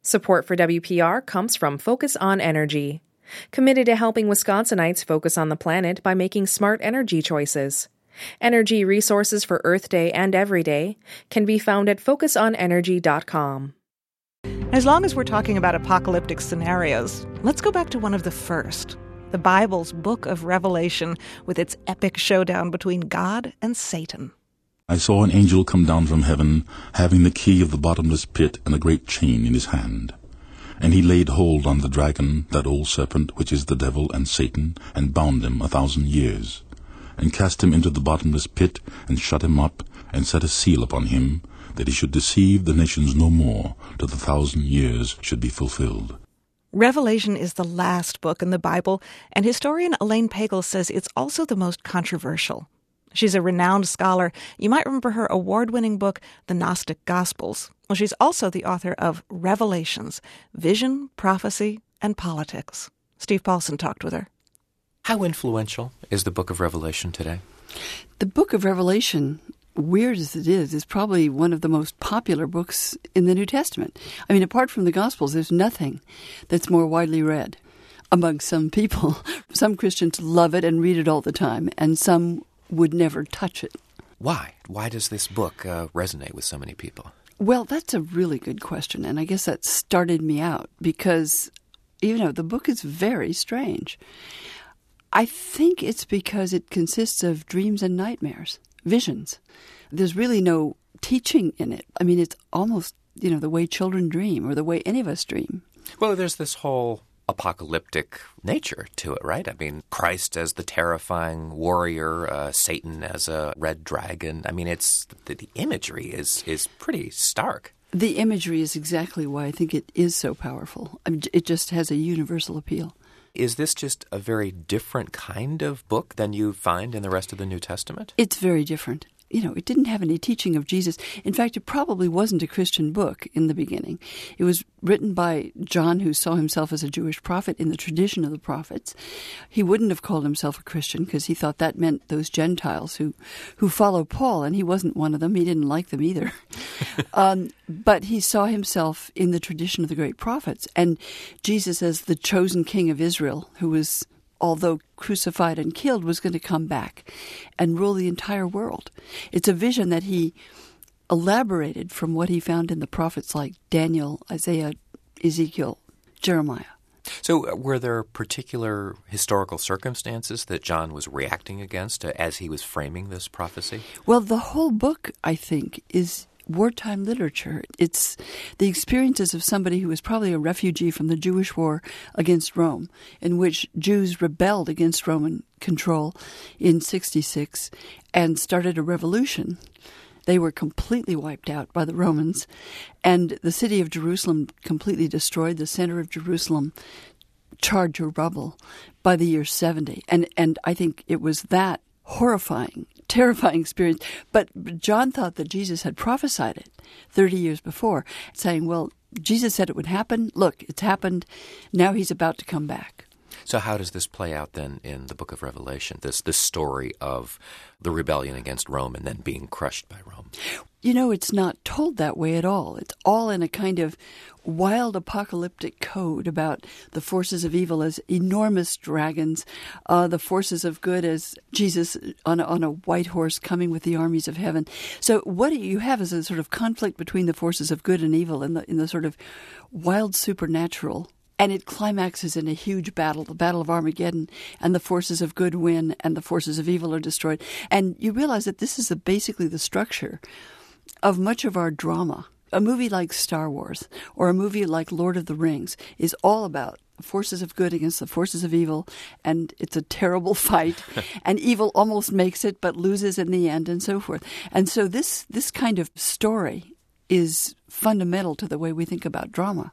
Support for WPR comes from Focus on Energy, committed to helping Wisconsinites focus on the planet by making smart energy choices. Energy resources for Earth Day and every day can be found at focusonenergy.com. As long as we're talking about apocalyptic scenarios, let's go back to one of the first, the Bible's book of Revelation, with its epic showdown between God and Satan. I saw an angel come down from heaven, having the key of the bottomless pit and a great chain in his hand. And he laid hold on the dragon, that old serpent, which is the devil and Satan, and bound him 1,000 years, and cast him into the bottomless pit, and shut him up, and set a seal upon him, that he should deceive the nations no more, till the 1,000 years should be fulfilled. Revelation is the last book in the Bible, and historian Elaine Pagel says it's also the most controversial. She's a renowned scholar. You might remember her award-winning book, The Gnostic Gospels. Well, she's also the author of Revelations, Vision, Prophecy, and Politics. Steve Paulson talked with her. How influential is the book of Revelation today? The book of Revelation, weird as it is probably one of the most popular books in the New Testament. I mean, apart from the Gospels, there's nothing that's more widely read among some people. Some Christians love it and read it all the time, and some would never touch it. Why? Why does this book resonate with so many people? Well, that's a really good question, and I guess that started me out because, the book is very strange. I think it's because it consists of dreams and nightmares, visions. There's really no teaching in it. I mean, it's almost, the way children dream or the way any of us dream. Well, there's this whole apocalyptic nature to it, right? I mean, Christ as the terrifying warrior, Satan as a red dragon. I mean, it's the imagery is pretty stark. The imagery is exactly why I think it is so powerful. I mean, it just has a universal appeal. Is this just a very different kind of book than you find in the rest of the New Testament? It's very different. It didn't have any teaching of Jesus. In fact, it probably wasn't a Christian book in the beginning. It was written by John, who saw himself as a Jewish prophet in the tradition of the prophets. He wouldn't have called himself a Christian because he thought that meant those Gentiles who follow Paul, and he wasn't one of them. He didn't like them either. But he saw himself in the tradition of the great prophets, and Jesus as the chosen king of Israel, who was, although crucified and killed, was going to come back and rule the entire world. It's a vision that he elaborated from what he found in the prophets like Daniel, Isaiah, Ezekiel, Jeremiah. So were there particular historical circumstances that John was reacting against as he was framing this prophecy? Well, the whole book, I think, is wartime literature. It's the experiences of somebody who was probably a refugee from the Jewish war against Rome, in which Jews rebelled against Roman control in 66 and started a revolution. They were completely wiped out by the Romans, and the city of Jerusalem completely destroyed, the center of Jerusalem charred to rubble by the year 70. And I think it was that horrifying, terrifying experience. But John thought that Jesus had prophesied it 30 years before, saying, well, Jesus said it would happen. Look, it's happened. Now he's about to come back. So how does this play out then in the book of Revelation, this story of the rebellion against Rome and then being crushed by Rome? It's not told that way at all. It's all in a kind of wild apocalyptic code about the forces of evil as enormous dragons, the forces of good as Jesus on a white horse coming with the armies of heaven. So what you have is a sort of conflict between the forces of good and evil in the sort of wild supernatural. And it climaxes in a huge battle, the Battle of Armageddon, and the forces of good win and the forces of evil are destroyed. And you realize that this is basically the structure of much of our drama. A movie like Star Wars or a movie like Lord of the Rings is all about forces of good against the forces of evil, and it's a terrible fight, and evil almost makes it but loses in the end, and so forth. And so this kind of story is fundamental to the way we think about drama.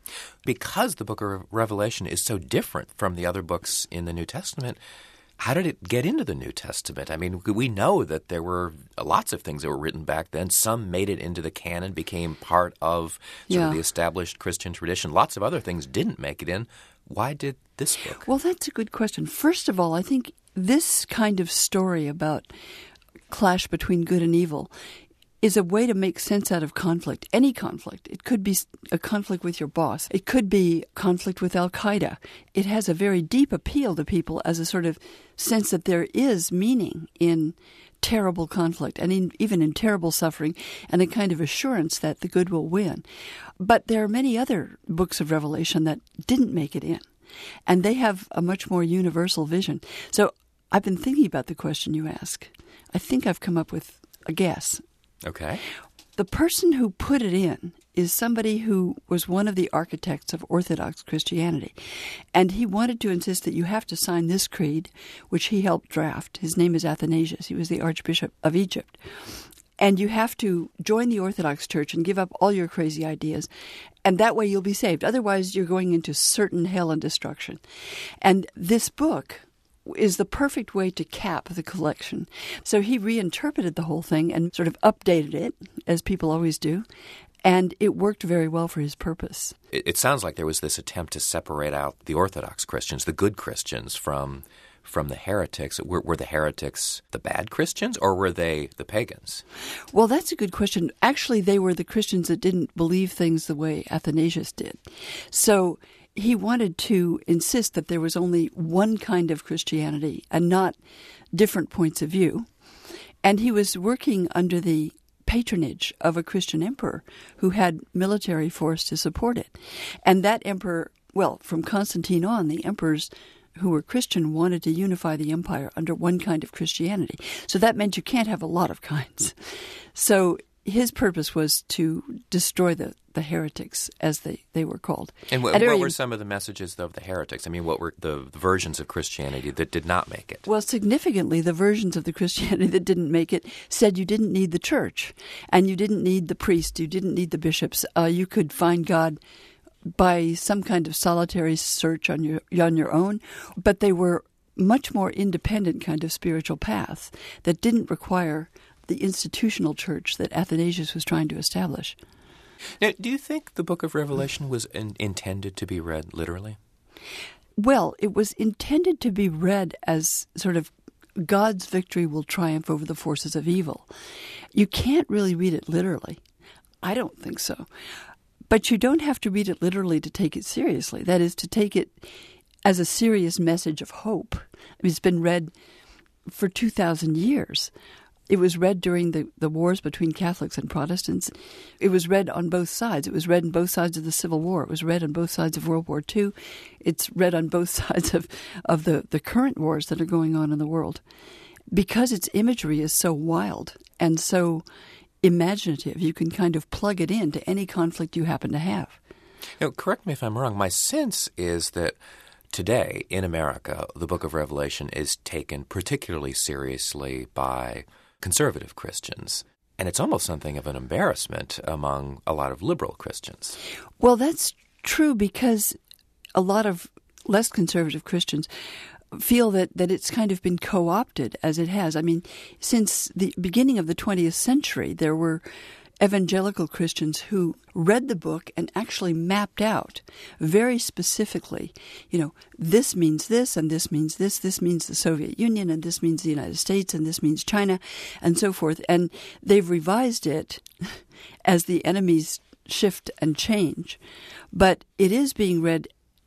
Because the book of Revelation is so different from the other books in the New Testament, how did it get into the New Testament? I mean, we know that there were lots of things that were written back then. Some made it into the canon, became part of sort of the established Christian tradition. Lots of other things didn't make it in. Why did this book? Well, that's a good question. First of all, I think this kind of story about clash between good and evil is a way to make sense out of conflict, any conflict. It could be a conflict with your boss. It could be conflict with Al-Qaeda. It has a very deep appeal to people as a sort of sense that there is meaning in terrible conflict and even in terrible suffering, and a kind of assurance that the good will win. But there are many other books of Revelation that didn't make it in, and they have a much more universal vision. So I've been thinking about the question you ask. I think I've come up with a guess. Okay. The person who put it in is somebody who was one of the architects of Orthodox Christianity. And he wanted to insist that you have to sign this creed, which he helped draft. His name is Athanasius. He was the Archbishop of Egypt. And you have to join the Orthodox Church and give up all your crazy ideas. And that way you'll be saved. Otherwise, you're going into certain hell and destruction. And this book is the perfect way to cap the collection. So he reinterpreted the whole thing and sort of updated it, as people always do, and it worked very well for his purpose. It sounds like there was this attempt to separate out the Orthodox Christians, the good Christians, from the heretics. Were the heretics the bad Christians, or were they the pagans? Well, that's a good question. Actually, they were the Christians that didn't believe things the way Athanasius did. So he wanted to insist that there was only one kind of Christianity and not different points of view. And he was working under the patronage of a Christian emperor who had military force to support it. And that emperor, well, from Constantine on, the emperors who were Christian wanted to unify the empire under one kind of Christianity. So that meant you can't have a lot of kinds. So his purpose was to destroy the heretics, as they were called. And what were some of the messages of the heretics? I mean, what were the versions of Christianity that did not make it? Well, significantly, the versions of the Christianity that didn't make it said you didn't need the church, and you didn't need the priest, you didn't need the bishops. You could find God by some kind of solitary search on your own, but they were much more independent kind of spiritual paths that didn't require the institutional church that Athanasius was trying to establish. Now, do you think the book of Revelation was intended to be read literally? Well, it was intended to be read as sort of God's victory will triumph over the forces of evil. You can't really read it literally. I don't think so. But you don't have to read it literally to take it seriously. That is, to take it as a serious message of hope. I mean, it's been read for 2,000 years. It was read during the wars between Catholics and Protestants. It was read on both sides. It was read on both sides of the Civil War. It was read on both sides of World War II. It's read on both sides of the current wars that are going on in the world. Because its imagery is so wild and so imaginative, you can kind of plug it into any conflict you happen to have. Now, correct me if I'm wrong. My sense is that today in America, the book of Revelation is taken particularly seriously by conservative Christians. And it's almost something of an embarrassment among a lot of liberal Christians. Well, that's true because a lot of less conservative Christians feel that it's kind of been co-opted as it has. I mean, since the beginning of the 20th century, there were evangelical Christians who read the book and actually mapped out very specifically, this means this, and this means this means the Soviet Union, and this means the United States, and this means China, and so forth. And they've revised it as the enemies shift and change. But it is being read,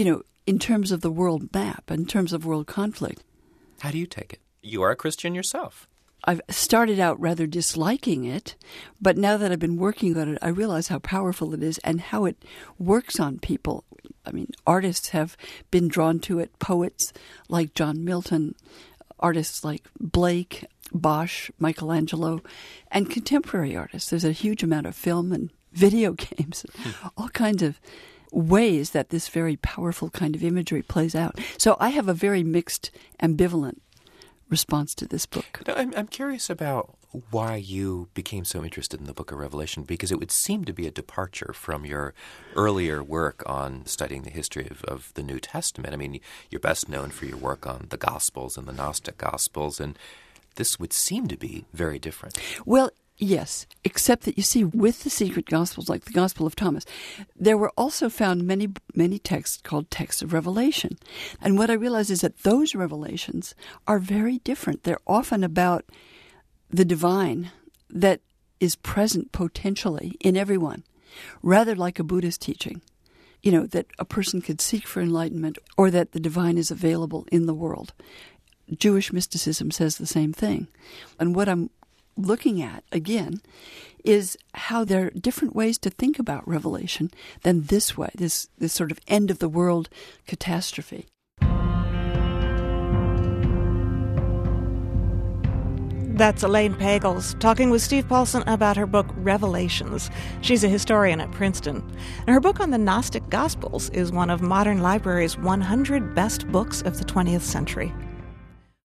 in terms of the world map, in terms of world conflict. How do you take it? You are a Christian yourself. I've started out rather disliking it, but now that I've been working on it, I realize how powerful it is and how it works on people. I mean, artists have been drawn to it, poets like John Milton, artists like Blake, Bosch, Michelangelo, and contemporary artists. There's a huge amount of film and video games, all kinds of ways that this very powerful kind of imagery plays out. So I have a very mixed, ambivalent response to this book. Now, I'm curious about why you became so interested in the book of Revelation, because it would seem to be a departure from your earlier work on studying the history of the New Testament. I mean, you're best known for your work on the Gospels and the Gnostic Gospels, and this would seem to be very different. Well, yes, except that you see, with the secret Gospels, like the Gospel of Thomas, there were also found many, many texts called texts of Revelation. And what I realize is that those revelations are very different. They're often about the divine that is present potentially in everyone, rather like a Buddhist teaching, that a person could seek for enlightenment or that the divine is available in the world. Jewish mysticism says the same thing. And what I'm looking at, again, is how there are different ways to think about revelation than this way, this sort of end-of-the-world catastrophe. That's Elaine Pagels talking with Steve Paulson about her book, Revelations. She's a historian at Princeton. And her book on the Gnostic Gospels is one of Modern Library's 100 best books of the 20th century.